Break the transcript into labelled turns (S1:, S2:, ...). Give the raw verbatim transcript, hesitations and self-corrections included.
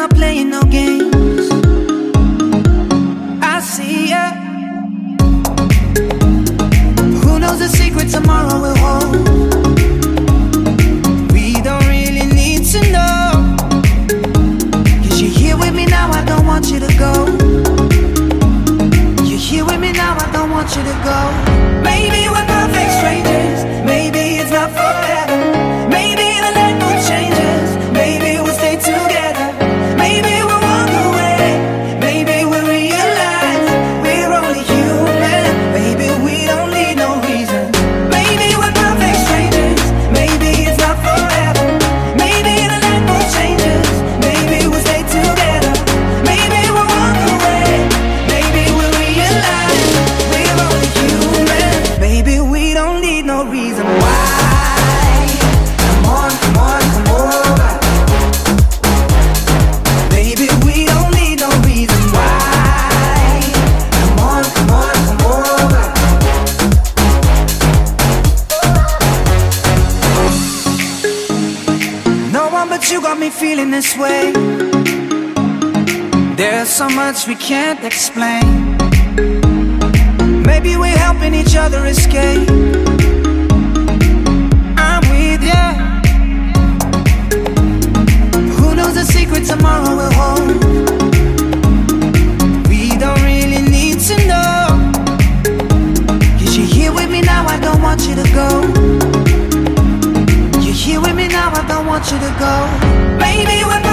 S1: not playing no games. I see ya. Who knows the secret tomorrow will hold? We don't really need to know. Cause you're here with me now, I don't want you to go. You're here with me now, I don't want you to go. Maybe we're perfect strangers, maybe it's not forever. Maybe the light will change us, maybe we'll stay together. Maybe we'll walk away, maybe we'll realize we're only human. Maybe we don't need no reason. Maybe we're perfect strangers, maybe it's not forever. Maybe the light will change us, maybe we'll stay together. Maybe we'll walk away, maybe we'll realize we're only human. Maybe we don't need no reason why. Come on, come on, come over. Baby, we don't need no reason why. Come on, come on, come over. No one but you got me feeling this way. There's so much we can't explain. Maybe we're helping each other escape. I'm with ya. Who knows the secret tomorrow will hold? We don't really need to know. Cause you're here with me now, I don't want you to go. You're here with me now, I don't want you to go. Maybe we're